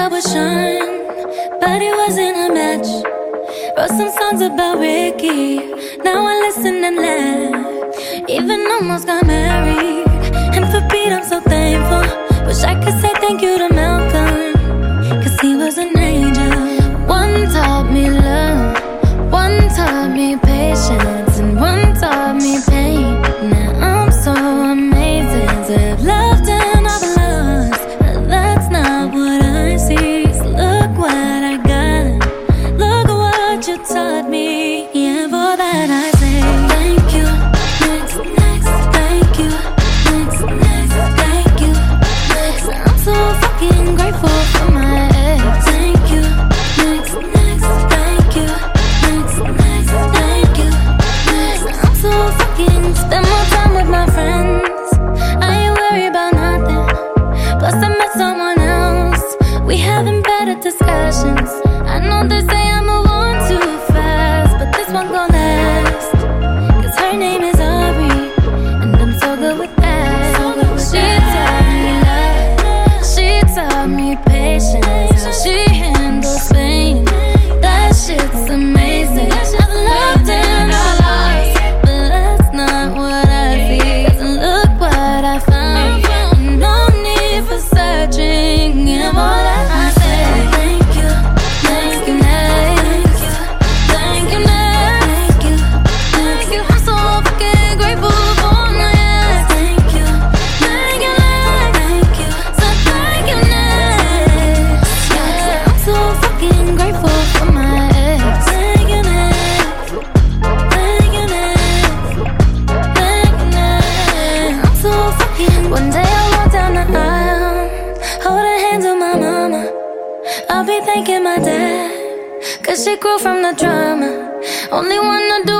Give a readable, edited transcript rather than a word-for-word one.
I would shine, but it wasn't a match. Wrote some songs about Ricky, now I listen and laugh. Even almost got married, and for Pete I'm so thankful. Wish I could say thank you to Malcolm, cause he was an angel. One taught me love, one taught me patience, and one taught me pain. Now I'm so amazing to have loved and I've lost, but that's not what I see. So look what I got, look what you taught me. Yeah, for that I say thank you. Next, next, thank you. Next, next, thank you. Next, I'm so fucking grateful for my ex. Thank you. Next, next, thank you. Next, next, thank you. Next, I'm so fucking spend more time with my friends. I ain't worried about nothing. Plus I met someone else. We having better discussions. I know they say I move on too fast, but this one gon' last. Cause her name is Aubrey, and I'm so good with that. She taught me love, she taught me patience, how she handles pain. That shit's amazing. I've loved and I lost, but that's not what I see. Cause look what I found, no need for searching. Yeah, more that I say thank you, thank you, thank you, thank you, thank you, thank you. I'm so fucking grateful for my ex. Thank you, thank you, thank you, so thank you, next. Yeah, I'm so fucking grateful for my ex. Thank you, next. Thank you, next. Thank you, next. I'm so fucking. One day I walk down the aisle, holding hands with my mama. I'll be thanking my dad, cause she grew from the drama. Only wanna do